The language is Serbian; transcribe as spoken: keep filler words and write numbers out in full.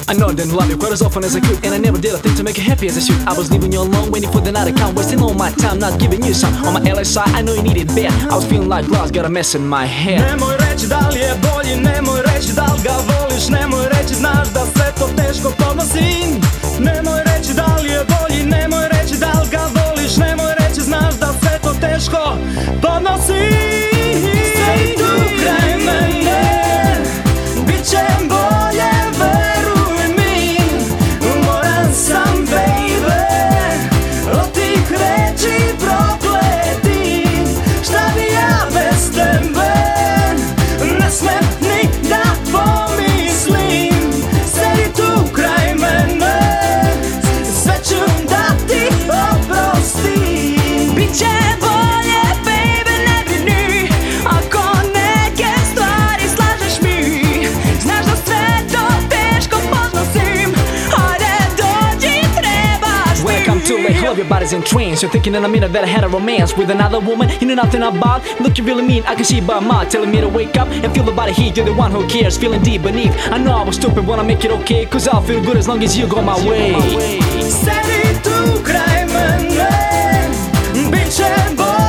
I know I didn't love you quite as often as I could, and I never did a thing to make you happy as I should. I was leaving you alone, waiting for the night to come, wasting all my time, not giving you some. On my L S I, I know you needed bad. I was feeling like lost, got a mess in my head. Nemoj reći da li je bolji, nemoj reći da li ga voliš, nemoj reći znaš da sve to teško podnosim. Nemoj reći da li je bolji, nemoj reći da li ga voliš, nemoj reći znaš da sve to teško podnosim. Stay tu kraj mene, bit će bolje, veruj mi. Umoran sam, baby, od tih reči prokletih. Šta bi ja bez tebe, ne smem ni da pomislim. Sedi tu kraj mene, sve ću da ti oprostim. Biće bolje, baby, ne brini, ako neke stvari slažeš mi. Znaš da sve to teško podnosim, ajde dođi, trebaš mi. Welcome to late, all of your body's in trance. You're thinking in a minute that I had a romance with another woman you know nothing about. Look, you really mean, I can see by my telling me to wake up and feel the body heat. You're the one who cares, feeling deep beneath. I know I was stupid, wanna make it okay, cause I'll feel good as long as you go my way. Sedi tu kraj mene, bit će bolje.